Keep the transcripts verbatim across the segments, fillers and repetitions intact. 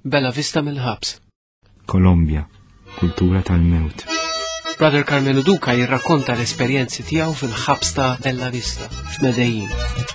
Bella Vista mill-ħabs. Kolombja, kultura tal-mewt. Brother Carmelo Duca jirrakkonta l-esperjenzi tiegħu fil-ħabs ta' Bella Vista f'Medellin.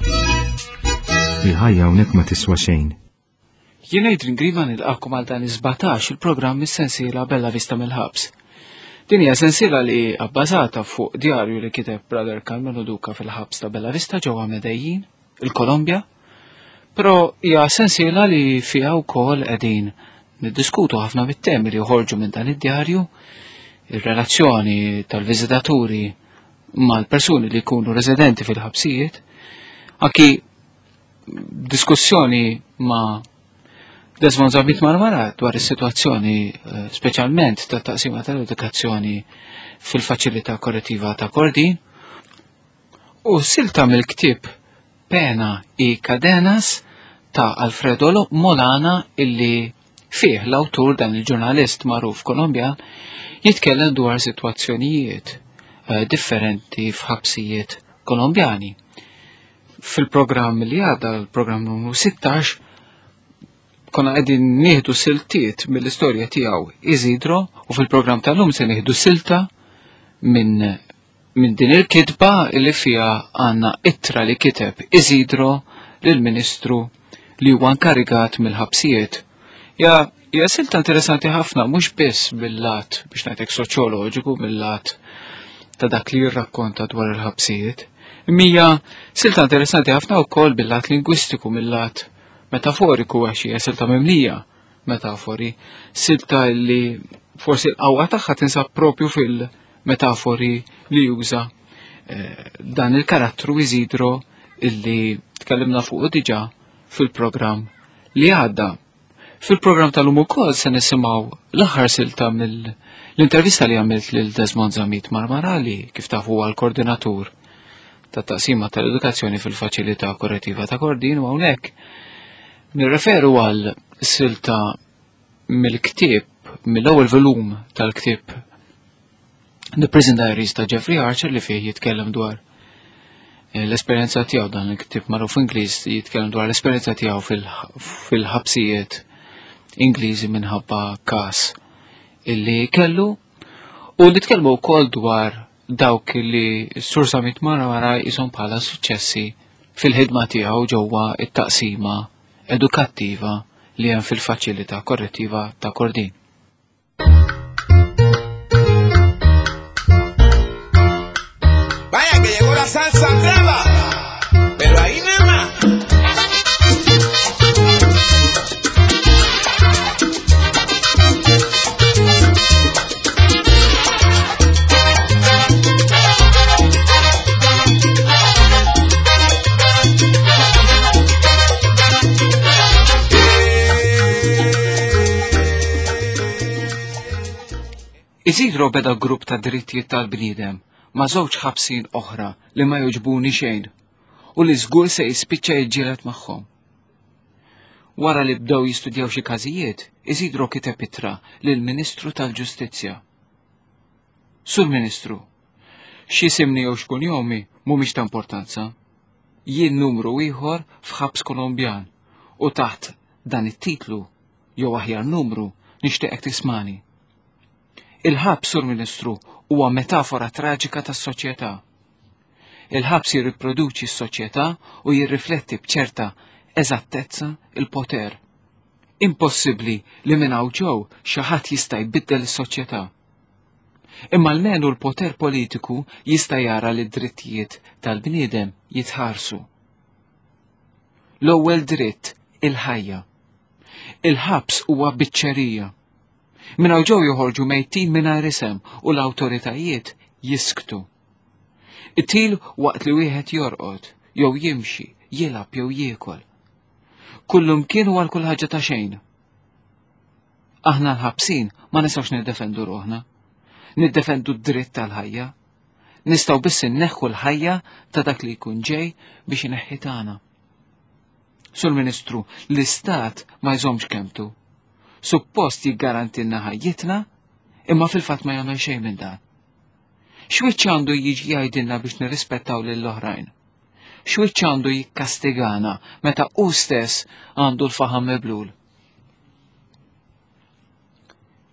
Il-ħajja hawnhekk ma tiswa xejn. Jien Adrian Griva nilqakom għal dan is-sebgħax il-programm is-sensiela Bella Vista mill-ħabs. Din hija sensiela li bbażata fuq djarju li kiteb Brother Carmelo Duca fil-ħabs ta' Bella Vista ġewwa Medellin, il-Kolombja, però hija sensiela li fiha wkoll qegħdin niddiskutu ħafna mit-temi li joħorġu minn dan id-djarju, ir-relazzjoni tal-viżitaturi mal-persuni li jkunu residenti fil-ħabsijiet, anki diskussjoni ma' Desmond Zabit Marmara dwar is-sitwazzjoni speċjalment ta' taqsima tal-edukazzjoni fil-faċilità korrettiva ta' Kordin u silta mill-ktieb Pena y Cadenas ta' Alfredo Molana illi fih l-awtur dan il-ġurnalist magħruf Kolombjan jitkellem dwar sitwazzjonijiet uh, differenti f'ħabsijiet Kolombjani. Fil-programm li għadda, il-programm numru sittax, konna qegħdin nieħdu siltiet mill-istorja tiegħu Isidro u fil-programm tal-lum se nieħdu silta minn min din il-kitba li fiha għandna ittra li kiteb Isidro lill-Ministru li huwa nkarigat mill-ħabsijiet. Ja, ja silta interessanti ħafna, mhux biss bil-lat biex ngħidlek soċjoloġiku bil-lat ta' dak li jirrakkonta dwar il-ħabsijiet. Mija silta interessanti ħafna wkoll bil-lat lingwistiku mill-lat metaforiku għax hija silta mimlija metafori, silta li forsi l-qawwa tagħha tinsab propju fil-metafori li juża eh, dan il-karattru Isidro illi tkellimna fuq diġà fil-programm li għadda. Fil-programm tal-lum ukoll se nisimgħu l-aħħar silta mill-intervista li għamilt lil Desmond Zabit Marmara li kif taf huwa l-koordinatur ta' taqsima tal-edukazzjoni fil-faċilità korrettiva ta' Kordin u hawnhekk nirreferu għal silta mill-ktieb, mill-ewwel volum tal-ktieb The Prison Diaries ta' Jeffrey Archer li fih jitkellem dwar l-esperjenza tiegħu dan il-ktieb magħruf Ingliż jitkellem dwar l-esperjenza tiegħu fil-ħabsijiet Ingliżi minħabba każ illi kellu u nitkellmu wkoll dwar dawk li s-Sur Zabit Marmara jishom bħala suċċessi fil-ħidma tiegħu ġewwa it-taqsima edukattiva li hemm fil-faċilità korrettiva ta' Kordin. Vaya que llegó la salsa brava, pero ahí nada más. Isidro beda grupp ta' drittijiet tal-bniedem ma' żewġ ħabsin oħra li ma jogħġbuni xejn u li żgur se jispiċċa jiġġieled magħhom. Wara li bdew jistudjaw xi każijiet, Isidro kiteb ittra lill-Ministru tal-Ġustizzja. Sur Ministru, x'isimni jew xkun jomi mhumiex ta' importanza. Jien numru ieħor f'ħabs Kolombjan u taħt dan it-titlu jew aħjar numru nixtieqek tismani. Il-ħabs, Sur Ministru, huwa metafora traġika tas-soċjetà. Il-ħabs jirriproduċi s-soċjetà u jirrifletti b'ċerta eżattezza il-poter. Impossibbli li minn hawn ġew xi ħadd jista' jbiddel is-soċjetà. Imma almenu l-poter politiku jista' jara li d-drittijiet tal-bniedem jitħarsu. L-ewwel dritt il-ħajja. Il-ħabs huwa biċċerija. Min hawn ġew joħorġu mejtin mingħajr isem u l-awtoritajiet jisktu. It-til waqt li wieħed jorqod, jew jimxi, jilab jew jiekol. Kullum kienu għal kull ħaġa ta' xejn. Aħna l-ħabsin ma nistgħux niddefendu ruħna. Niddefendu d-dritt tal-ħajja. Nistgħu biss inneħħu l-ħajja ta' dak li jkun ġej biex ineħħi tagħna. Sur Ministru, l-Istat ma jżommx kemmtu. Suppost jiggarantilna ħajjitna, imma fil-fatt ma jagħmel xejn minn dan. X'wiċċ għandu jiġi jgħidilna biex nirrispettaw lill-oħrajn? X'wiċċ għandu jikkastigana meta hu stess għandu l-faħam meblul?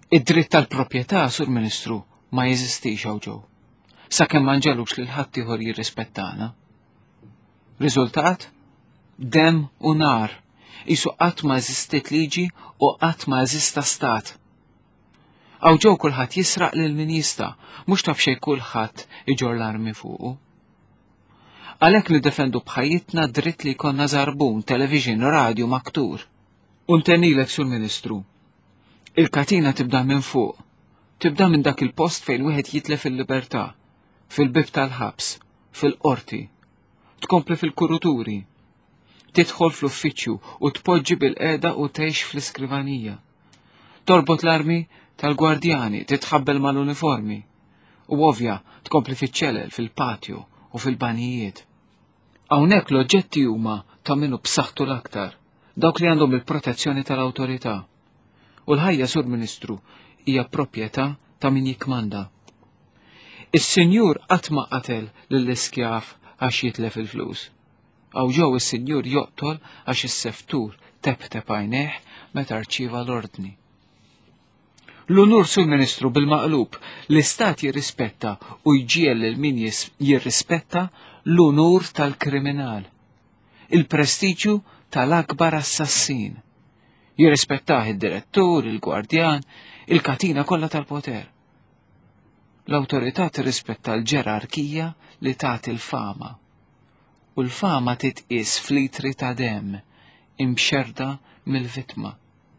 Id-dritt tal-proprjetà, Sur Ministru, ma jeżistix hawn ġew. Sakemm ma nġelux lil ħadd ieħor jirrispettana. Riżultat? Dem u nar. Isu qatt ma eżistiet liġi u qatt ma eżista stat. Hawn ġew kulħadd jisraq lil min jista', mhux taf xejn kulħadd iġor l-armi fuqu. Għalhekk niddefendu bħajjitna dritt li jkollna żarbun, television, radio maktur. U ntennilek, Sur Ministru, il-katina tibda minn fuq, tibda minn dak il-post fejn wieħed jitlef il-libertà, fil-bib tal-ħabs, fil-qorti, tkompli fil-kuruturi, tidħol fl-uffiċċju u tpoġġi bil-qeda u tgħix fl-iskrivanija. Torbot l-armi tal-gwardjani, titħabbel mal-uniformi, u ovvja tkompli fiċ-ċelel, fil-patju u fil-banijiet. Hawnhekk l-oġġetti huma ta' minnu b'saħħtu l-aktar, dawk li għandhom il-protezzjoni tal-awtorità. U l-ħajja, Sur Ministru, hija proprjetà ta' min jikmanda. Is-Sinjur qatt ma qatel lill-iskjaf għax jitlef il-flus. Aw ġew is-Sinjur joqtol għax is-seftur tep-tep għajnejh meta rċieva l-ordni. L-unur, Sur Ministru, bil-maqlub, l-Istat jirrispetta u jġiel lil min jirrispetta l-unur tal-kriminal, il-prestiġju tal-akbar assassin. Jirrispettaħ id-direttur, il-gwardjan, il-katina kollha tal-poter. L-awtorità tirrispetta l-ġerarkija li tagħti l-fama. U l-fama titqis f'litri ta' demm imxerda mill-vittma.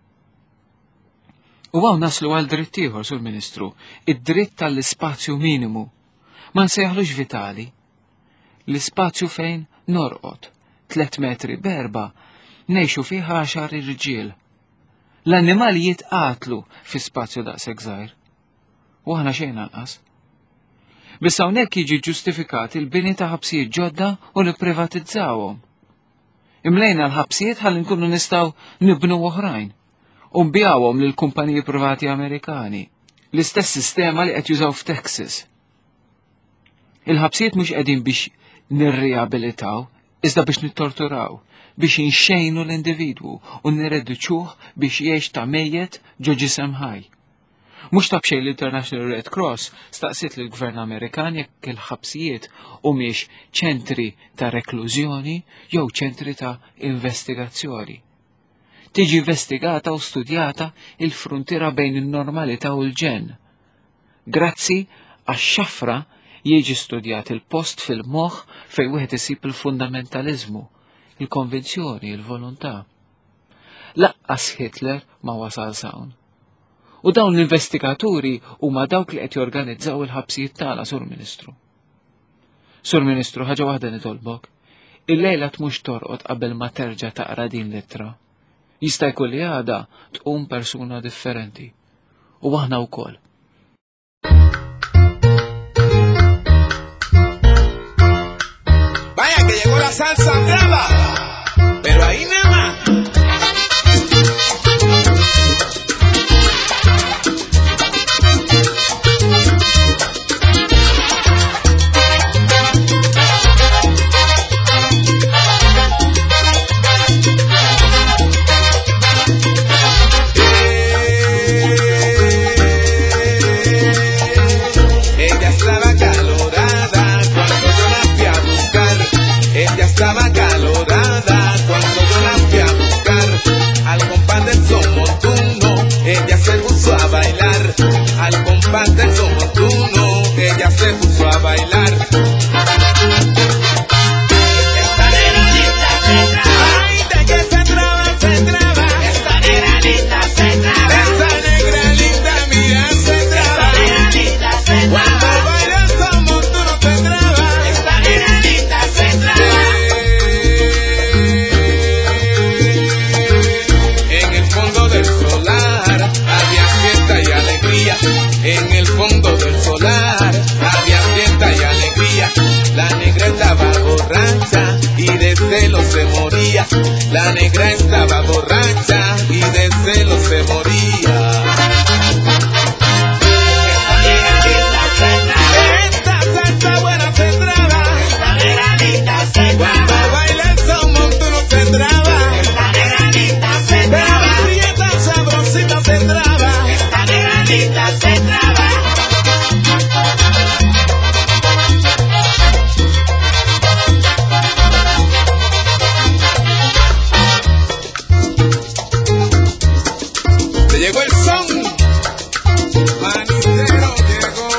U għaw naslu għal dritt ieħor, Sur Ministru, id-dritt tal-ispazju minimu. Ma nsejħlux vitali. L-ispazju fejn norqod, tlet metri berba, nejxu fih għaxar irġiel. L-annimali jitqatlu fi spazju daqshekk żgħir. U aħna xejn anqas. Biss hawnhekk jiġi ġustifikat il-bini ta' ħabsijiet ġodda u nipprivatizzawhom. Imlejna l-ħabsijiet ħalli nkunu nistgħu nibnu oħrajn u nbijawhom lil kumpaniji privati Amerikani, l-istess sistema li qed jużaw f'Texas. Il-ħabsijiet mhux qegħdin biex nirriabilitaw, iżda biex nittorturaw, biex inxejnu l-individwu u nirreduċuh biex jgħix ta' mejjet ġo ġisem ħaj. Mhux tab xejn l-International Red Cross staqsiet lill gvern Amerikan jekk il-ħabsijiet humiex ċentri ta' reklużjoni jew ċentri ta' investigazzjoni. Tiġi investigata u studjata il-frontiera bejn in-normalità u l-ġen. Grazzi għax-xafra jiġi studjat il-post fil-moħħ fejn wieħed isib il-fundamentaliżmu, il-konvinzjoni, il-volontà. Laqqas Hitler ma wasal sawn. U dawn l-investigaturi huma dawk li qed jorganizzaw il-ħabsijiet tagħna, Sur Ministru. Sur Ministru, ħaġa waħda nitolbok. Il-lejla tmux torqod qabel ma terġa' taqra din l-ittra. Jista' jkun li għada tqum persuna differenti. U aħna wkoll. Vaya que llegó la salsa brava, pero ahí nada más. Estaba calorada cuando yo la fui a buscar. Al compás del son montuno, ella se puso a bailar. Al compás del son montuno, ella se puso a bailar. Esta negrita se traba. Ay, de que se traba, se traba. Esta negrita se traba. Esa negra linda mía se traba. Esta negrita se traba. Cuando baila el son montuno se traba. Esta negrita se traba. En el fondo del solar había fiesta y alegría. La negra estaba borracha y de celos se moría. La negra estaba borracha y de celos se moría. Esta salsa buena se traba. Esta negrita se traba. Cuando baila el son montuno se traba. Esta negrita se traba. La prieta sabrosita se traba. Esta negrita donde llegó el son, Manicero llegó.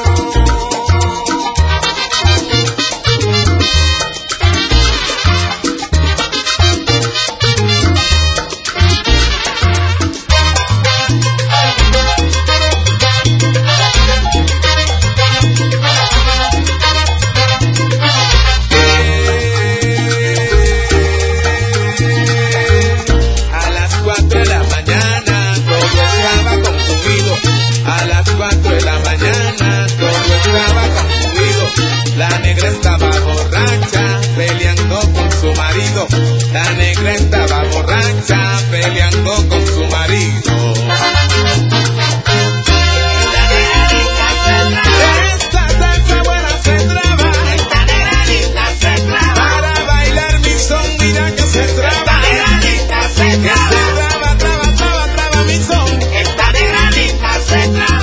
La negra estaba borracha peleando con su marido. La negra estaba borracha peleando con su marido. Esta salsa buena se traba. Esta negra linda se traba. Para bailar mi son, mira que se traba. Esta negra linda se traba. Se traba, traba, traba, traba mi son. Esta negra linda se traba.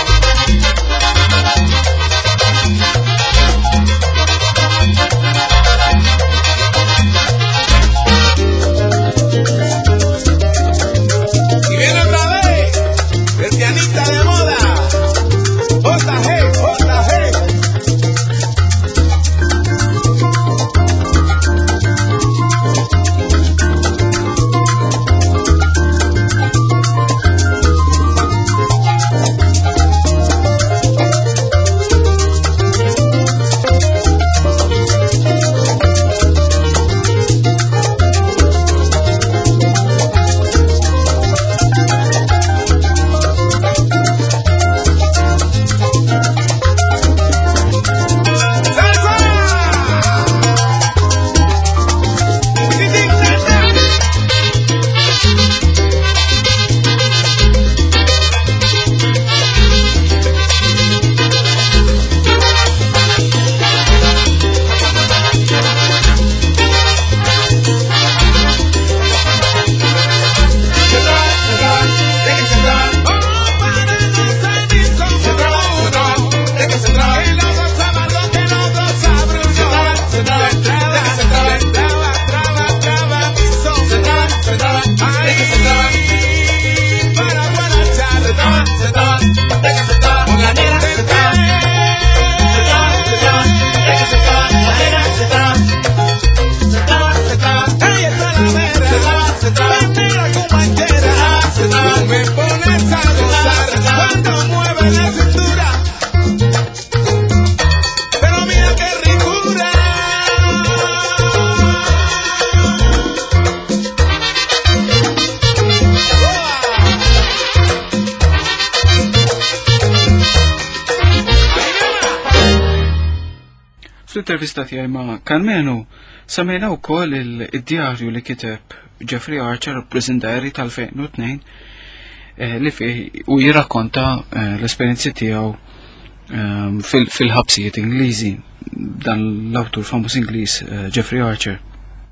Fl-intervista tiegħi ma' Carmenu semmejna wkoll il-djarju li kiteb Jeffrey Archer, preżentari tal-fejn u tnejn, li fih u jirrakkonta l-esperjenzi tiegħu fil-ħabsijiet Ingliżi, dan l-awtur famuż Ingliż Jeffrey Archer.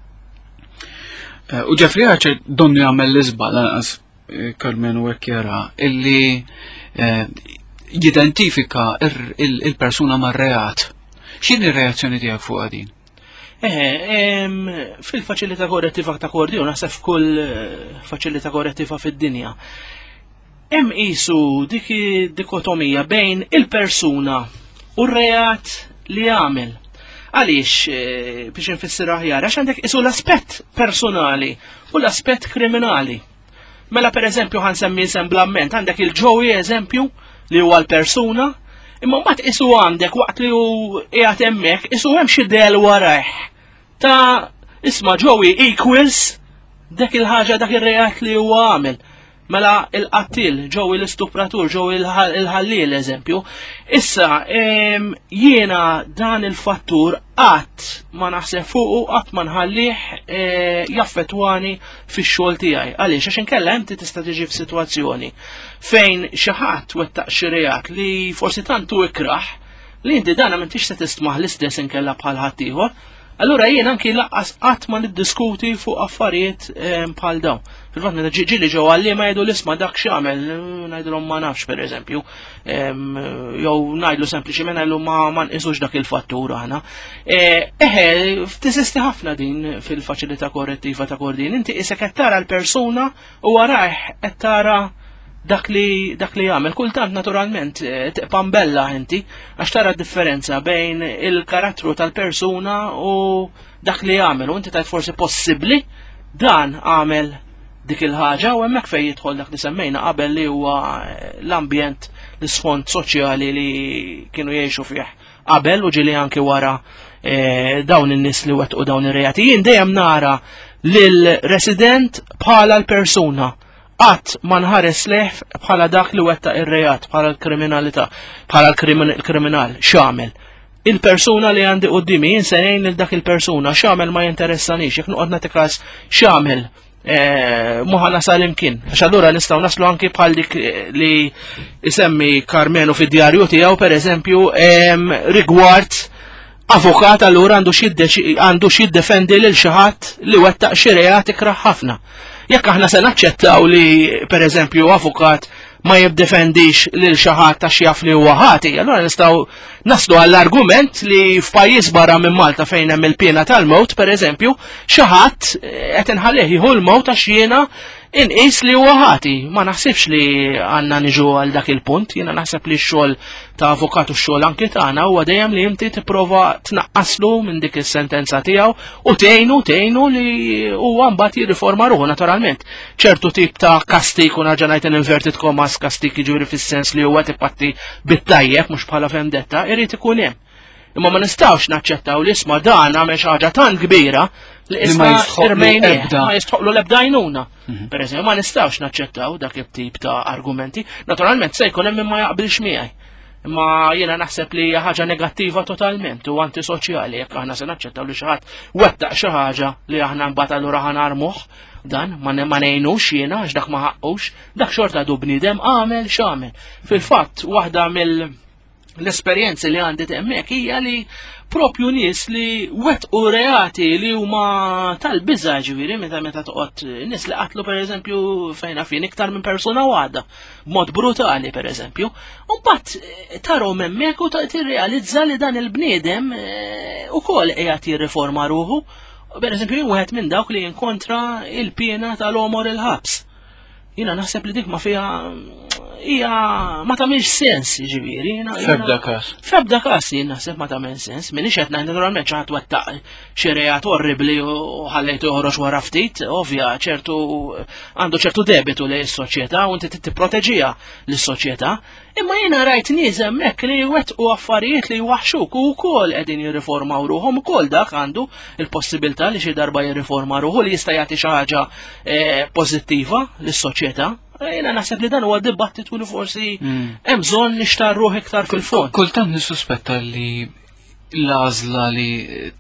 U Jeffrey Archer donnu jagħmel l-iżbal lanqas Carmenu hekk jara illi jidentifika il-persuna mar-reat. X'inhi r-reazzjoni tiegħek fuq din? Eh, fil-faċilità korrettiva ta' kordju, naħseb f'kull faċilità korrettiva fid-dinja. Hemm qisu dik dikotomija bejn il-persuna u r-reat li għamel. Għaliex biex infissir aħjar, għax għandek qisu l-aspett personali u l-aspett kriminali. Mela pereżempju ħansemmi semblament, għandek il-Joey eżempju li huwa l-persuna, imma mbagħad isu għandek waqt li hu qiegħed hemmhekk isu hemm xi del warajh ta' isma' Joey equals dak il-ħaġa dak ir-reat li huwa għamel. Mela il-qattil, Joey l-istupratur, Joey il-ħallil eżempju. Issa jiena dan il-fattur qatt ma naħseb fuqu qatt ma nħallih jaffettwani fix-xogħol tiegħi. Għaliex għax inkella inti tista' tiġi f'sitwazzjoni fejn xi ħadd wettaq xi reat li forsi tantu ikraħ li inti dan m'intix se tismaħ l-istess inkella bħal ħadd ieħor. Allura jien anki laqqas qatt ma niddiskuti fuq affarijiet bħal dawn. Fil-fatt meta ġieli ġew għalli ma jgħidu l-isma' dak x'għamel, ngħidulhom ma nafx pereżempju. Jew ngħidlu sempliċiment ngħidlu ma nqisux dak il-fattur aħna. Eħe, tiżisti ħafna din fil-faċilità korrettiva ta' Kordin. Inti isek qed tara l-persuna u warajh qed tara dak li dak li jagħmel. Kultant naturalment tiqpambella inti għax tara differenza bejn il-karattru tal-persuna u dak li jagħmel u inti tajt forsi possibbli dan għamel dik il-ħaġa u hemmhekk fejn jidħol dak li semmejna qabel li huwa l-ambjent l-isfond soċjali li kienu jgħixu fih qabel u ġieli anke wara e, dawn in-nies li wettqu dawn ir-reati. Jien dejjem nara lill-resident bħala l-persuna qatt ma nħares leħ bħala dak li wettaq ir-reat, bħala l-kriminalità, bħala l-kriminal x'għamel. Il-persuna li għandi qudiemi jien se ngħin lil dak il-persuna x'għamel ma jinteressanix, jekk noqgħod nagħti każ x'għamel muħa nasal imkien. Għax allura nistgħu naslu anki bħal dik li isemmi Carmelo fid-djarju tiegħu pereżempju rigward avukat allura għandu jiddefendi lil xi ħadd li wettaq xi reat ikraħ ħafna. Jekk aħna se naċċettaw li pereżempju avukat ma jiddefendix lil xi ħadd għax jaf li huwa ħati, allura nistgħu naslu għall-argument li f'pajjiż barra minn Malta fejn hemm il-pjena tal-mewt pereżempju xi ħadd qed inħallih jieħu l-mewt għax jiena inqis li huwa ħati. Ma naħsibx li għandna niġu għal dak il-punt, jiena naħseb li x-xogħol ta' avukat u x-xogħol anke tagħna huwa dejjem li inti tipprova tnaqqaslu minn dik is-sentenza tiegħu u tgħinu tgħinu li huwa mbagħad jirriforma ruħu naturalment. ċertu tip ta' kastik u narġa' ngħid inverted commas kastik jiġuri fis-sens li huwa tipatti bit-tajjeb mhux bħala vendetta, irid ikun hemm. Imma ma nistgħux naċċettaw li isma' dan għamel xi ħaġa tant kbira li isma' irmejnieh ma jistħoqlu l-ebda għajnuna. Pereżempju ma nistgħux naċċettaw dak it-tip ta' argumenti. Naturalment se jkun hemm min ma jaqbilx miegħi. Imma jiena naħseb li hija ħaġa negattiva totalment u antisoċjali jekk aħna se naċċettaw li xi ħadd wettaq xi ħaġa li aħna mbagħad allura ħanarmuh dan ma ngħinux jiena għax dak ma ħaqqux, dak xorta du bniedem għamel x'għamel. Fil-fatt waħda mill l-esperjenzi li għandi temmek hija li propju nies li wettqu reati li huma tal-biża' ġifieri meta meta toqgħod nies li qatlu pereżempju fejn fin iktar minn persuna waħda b'mod brutali pereżempju. U mbagħad tarhom hemmhekk u tirrealizza li dan il-bniedem ukoll qiegħed jirriforma ruħu. Pereżempju jien wieħed minn dawk li jinkontra il-pjena tal-omor il-ħabs. Jiena naħseb li dik ma fiha hija ma tagħmilx sens jiġifieri. F'ebda każ. F'ebda każ jien naħseb ma tagħmel sens. M'iniex qed ngħid naturalment xi ħadd wettaq xi reat orribli u ħallejtu joħroġ wara ftit, ovvja ċertu għandu ċertu debitu lejn is-soċjetà u inti tipproteġiha lis-soċjetà. Imma jiena rajt nies hemmhekk li wettqu affarijiet li jwaħxuk u wkoll qegħdin jirriformaw ruħhom ukoll dak għandu il-possibilità li xi darba jirriforma ruħu li jista' jagħti xi ħaġa pożittiva lis-soċjetà. Jena naħseb li dan huwa dibattitu li forsi hemm bżonn nixtarruh iktar fil-fond. Kultant nissuspetta li l-għażla li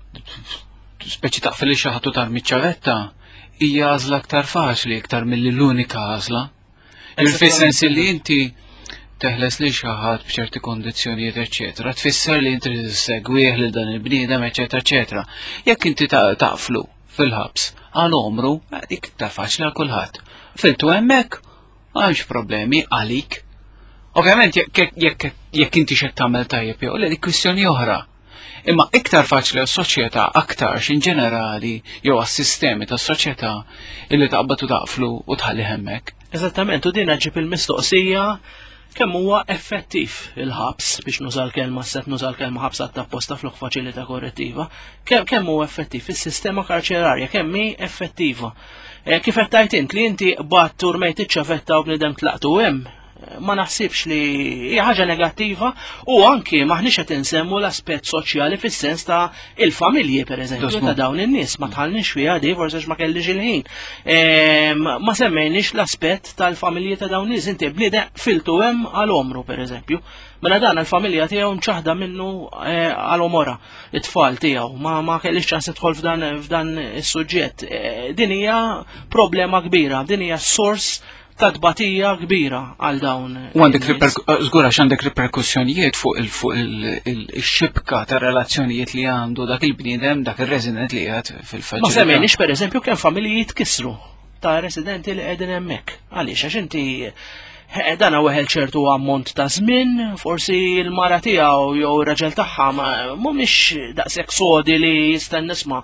speċi taqfel xi ħadd tarmi ċavetta hija għażla aktar faċli iktar milli l-unika għażla. Fis-sens li inti teħles li xi ħadd b'ċerti kondizzjonijiet eċetera, tfisser li inti tissegwih lil dan il-bniedem eċetera eċetera. Jekk inti taqflu fil-ħabs għal omru dik ta' faċli għal kulħadd. Filtu hemmhekk għamx problemi għalik. Ovvjament jekk inti xed tagħmel tajjeb jew li kwistjoni oħra. Imma iktar faċli għas-soċjetà aktar in ġenerali jew għas-sistemi tas-soċjetà illi taqbad u taqflu u tħalli hemmhekk. Eżattament, u din ġib il-mistoqsija kemm huwa effettiv il-ħabs biex nuża l-kelma set nuża l-kelma ħabs għad tapposta flok faċilità korrettiva. Kemm huwa effettiv is-sistema karċerarja kemm hi effettiva. Kif qed tajt int li inti batt urmejt iċċavetta u bniedem tlaqtu hemm, ma naħsibx li hija ħaġa negattiva u anki maħniex qed insemmu l-aspett soċjali fis-sens ta' il-familji pereżempju ta' dawn in-nies ma tħallniex fiha di forsi ma kellix il-ħin. Ma semmejniex l-aspett tal-familji ta' dawn nies inti bniedem filtu hemm għal omru pereżempju. Mela dan il-familja tiegħu mċaħda minnu għal omora it-tfal tiegħu ma ma kellix ċans idħol f'dan f'dan is-suġġett. Din hija problema kbira, din hija sors ta' tbatija kbira għal dawn. U għandek żgur għax għandek riperkussjonijiet fuq il-xibka ta' relazzjonijiet li għandu dak il-bniedem, dak ir-resident li qiegħed fil-faċilità. Ma semmejniex pereżempju kemm familji jitkissru ta' residenti li qegħdin hemmhekk. Għaliex għax inti dan weħel ċertu ammont ta' żmien, forsi l-mara tiegħu jew ir-raġel tagħha mhumiex daqshekk sodi li jistenna nisma'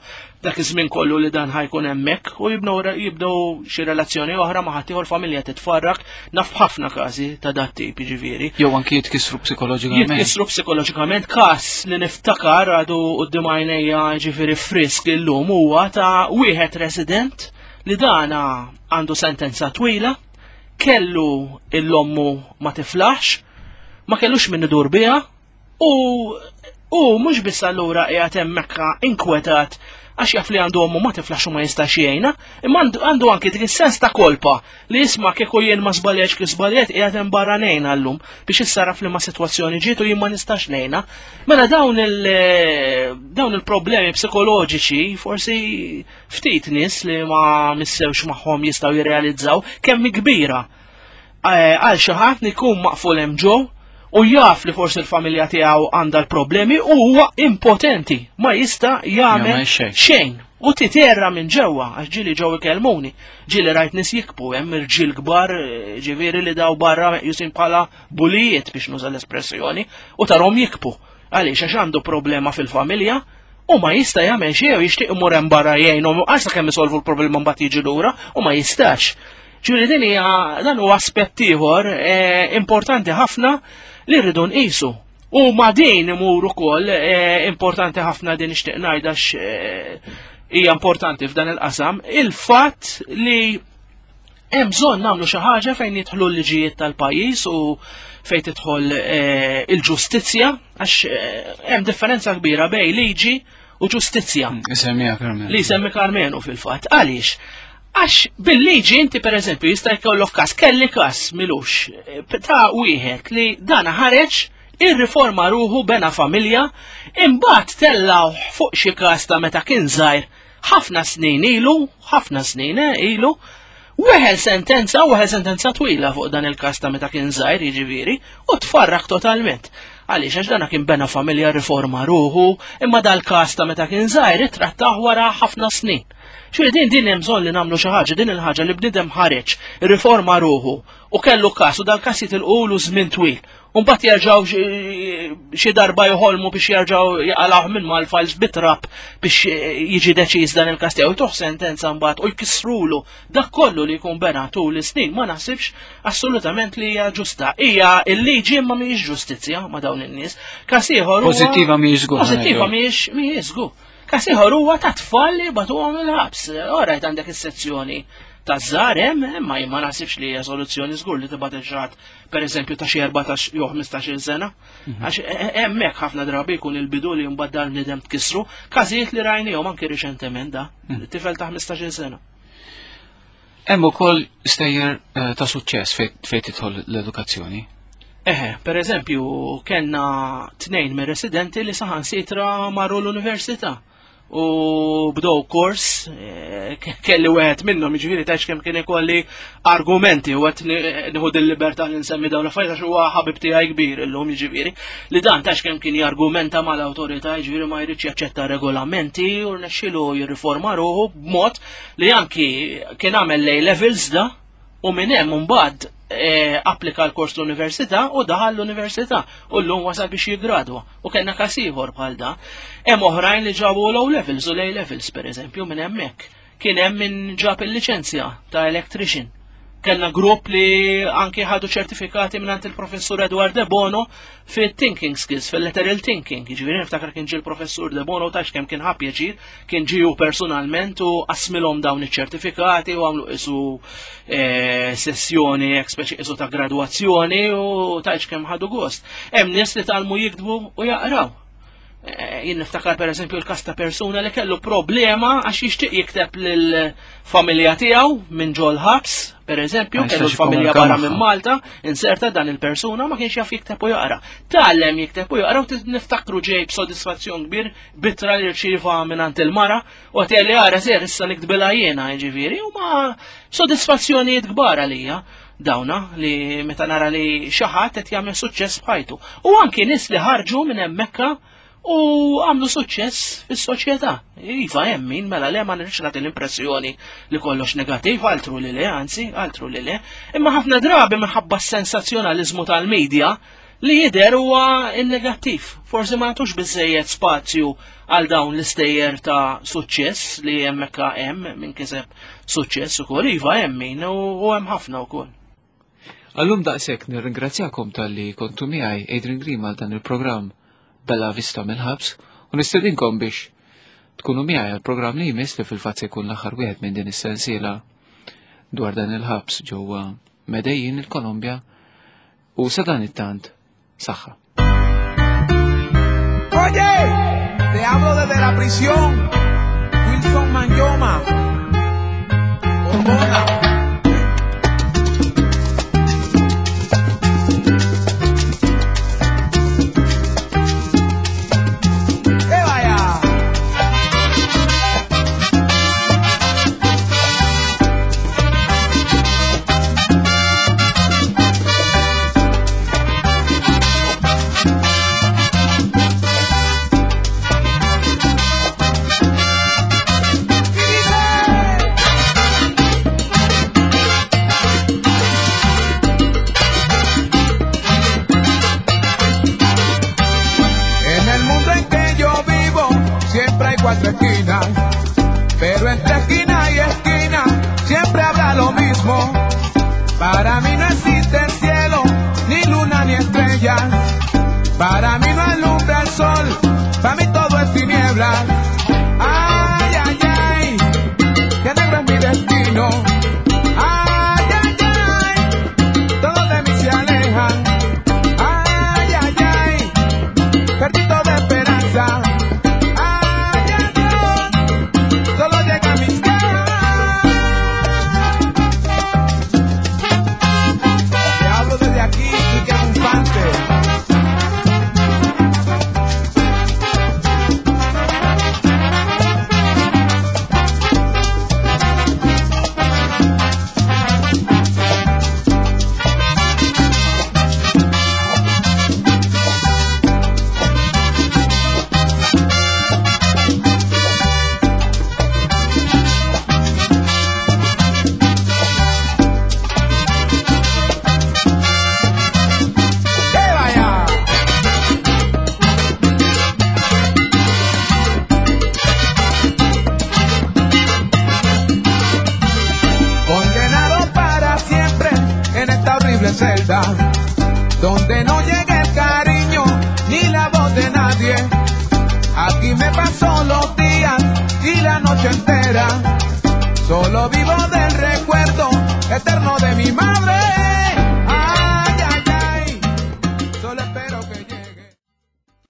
dak iż-żmien kollu li dan ħajkun hemmhekk u jibnew jibdew xi relazzjoni oħra ma' ħadd ieħor familja titfarrak naf ħafna każi ta' dat tip jiġifieri. Jew anki jitkissru psikoloġikament. Jitkissru psikoloġikament każ li niftakar għadu quddiem għajnejja jiġifieri frisk illum huwa ta' wieħed resident li dana għandu sentenza twila, kellu l-ommu ma tiflax, ma kellux min idur biha u u mhux biss allura qiegħed hemmhekk inkwetat għax jaf li għandu ommu ma tiflax u ma jistax jgħinha, imma għandu anki dik is-sens ta' kolpa li jisma' kieku jien ma żbaljetx kif żbaljet qiegħed hemm barra ngħinha llum biex issarraf li ma' sitwazzjoni ġiet u jien ma nistax ngħinha. Mela dawn il dawn il-problemi psikoloġiċi forsi ftit nies li ma missewx magħhom jistgħu jirrealizzaw kemm kbira għal xi ħadd li jkun maqful hemm ġew u jaf li forsi l-familja tiegħu għandha l-problemi u huwa impotenti, ma jista' jagħmel xejn. U titerra minn ġewwa għax ġieli ġew ikellmuni. Ġieli rajt nies jikbu hemm irġiel kbar ġifieri li daw barra jusim bħala bulijiet biex nuża l-espressjoni u tarhom jikbu. Għaliex għax għandu problema fil-familja u ma jista' jagħmel xejn u jixtieq imur hemm barra jgħinhom għal sakemm isolvu l-problema mbagħad jiġi lura u ma jistax. Ġieli din hija dan huwa aspett ieħor importanti ħafna li rridu nqisu. U ma din imur ukoll importanti ħafna din nixtieq ngħidha hija importanti f'dan il-qasam il-fatt li hemm bżonn nagħmlu xi ħaġa fejn jidħlu l-liġijiet tal-pajjiż u fejn tidħol il-ġustizzja għax hemm differenza kbira bejn liġi u ġustizzja. Isemmiha Karmenu. Li semmi Karmenu fil-fatt. Għaliex? Għax bil-liġi inti pereżempju jista' jkollok każ kelli każ milux ta' wieħed li dana ħareġ irriforma ruħu bena familja imbagħad tellaw fuq xi każ ta' meta kien żgħir ħafna snin ilu, ħafna snin ilu, weħel sentenza, weħel sentenza twila fuq dan il-każ ta' meta kien żgħir jiġifieri u tfarrak totalment. Għaliex għax dana kien bena familja riforma ruħu imma dal-każ ta' meta kien żgħir ittrattaħ wara ħafna snin. Xi din din hemm bżonn li nagħmlu xi ħaġa din il-ħaġa li bniedem ħareġ riforma ruħu u kellu każ u dal-każ jitilqulu żmien twil. U mbagħad jerġgħu xi darba jħolmu biex jerġgħu jaqalgħu minn mal-files bitrab biex jiġi deċiż dan il-każ tiegħu jtuħ sentenza mbagħad u jkissrulu dak kollu li jkun bena tul is-snin ma naħsibx assolutament li hija ġusta. Hija l-liġi imma mhijiex ġustizzja ma' dawn in-nies. Każ ieħor pożittiva mhijiex żgur. Pożittiva mhijiex mhijiex żgur. Każ ieħor huwa ta' tfal li batuhom il-ħabs. Orajt għandek is-sezzjoni ta' żgħar hemm imma jien ma naħsibx li hija soluzzjoni żgur li tibgħat il-ġrat pereżempju ta' xi erbatax jew ħmistax-il sena. Għax hemmhekk ħafna drabi jkun il-bidu li mbagħad dan nidem tkissru, każijiet li rajnihom anke riċentement da, tifel ta' ħmistax-il sena. Hemm ukoll stejjer ta' suċċess fejn tidħol l-edukazzjoni. Eħe, pereżempju kellna tnejn mir residenti li saħansitra marru l-università. U bdow kors, kelli wieħed minnhom jiġifieri tax kemm kien ikolli argumenti u qed nieħu il-libertà li nsemmi dawn l-affarijiet għax huwa ħabib tiegħi kbir illum jiġifieri li dan tax kemm kien jargumenta mal-awtorità jiġifieri ma jridx jaċċetta regolamenti u rnexxielu jirriforma ruħu b'mod li anki kien għamel lej levels da u minn hemm imbagħad applika l-kors l-università u daħal l-università u llum wasal biex jiggradwa u kellna każ ieħor bħal da. Hemm oħrajn li ġabu low levels u lej levels pereżempju minn hemmhekk. Kien hemm min ġab il-liċenzja ta' electrician. Kellna grupp li anke ħadu ċertifikati mingħand il-professur Edward De Bono fit-thinking skills, fil-lateral thinking. Jiġifieri niftakar kien ġie l-professur De Bono tax kemm kien ħabb jaġir, kien ġiju personalment u qasmilhom dawn iċ-ċertifikati u għamlu qisu sessjoni speċi qisu ta' gradwazzjoni u tax kemm ħadu gost. Hemm nies li talmu jiktbu u jaqraw. Jien niftakar pereżempju l-każ ta' persuna li kellu problema għax jixtieq jikteb lill-familja tiegħu minn ġol ħabs, pereżempju, kellu l-familja barra minn Malta, inserta dan il-persuna ma kienx jaf jikteb u jaqra. Tgħallem jikteb u jaqra u niftakru ġej b'sodisfazzjon kbir bitra li rċieva mingħand il-mara u għatja li għara ser issa niktbilha jiena jiġifieri u ma sodisfazzjonijiet kbar għalija dawna li meta nara li xi ħadd qed jagħmel suċċess b'ħajtu. U anke nies li ħarġu minn hemmhekk u għamlu suċċess fis-soċjetà. Iva hemm min mela le ma nirridx nagħti l-impressjoni li kollox negattiv, altru li le, anzi, altru li le. Imma ħafna drabi minħabba s-sensazzjonaliżmu tal-medja li jidher huwa in-negattiv. Forsi ma tux biżejjed spazju għal dawn l-istejjer ta' suċċess li hemmhekk hemm min kiseb suċċess ukoll iva hemm min u hemm ħafna wkoll. Allum daqshekk nirringrazzjakom tal-li kontu miegħi Adrian Green għal dan il-programm Bella Vista mill-ħabs u nistedinkom biex tkunu miegħi għall-programm li jmiss li fil-fatt se jkun l-aħħar wieħed minn din is-sensiela dwar dan il-ħabs ġewwa Medellin il-Kolombja u sa dan it-tant saħħa. Oye, te hablo desde la prisión, Wilson Manyoma, Hormona. Cuatro esquinas, pero entre esquina y esquina siempre habrá lo mismo. Para mí no existe el cielo, ni luna ni estrella. Para mí no alumbra el sol, para mí todo es tinieblas. Ay, ay, ay, que negro es mi destino. Ay, ay, ay, todos de mí se alejan. Ay, ay, ay, perdí toda esperanza. Celda, donde no llega el cariño ni la voz de nadie. Aquí me paso los días y la noche entera, solo vivo del recuerdo eterno de mi madre.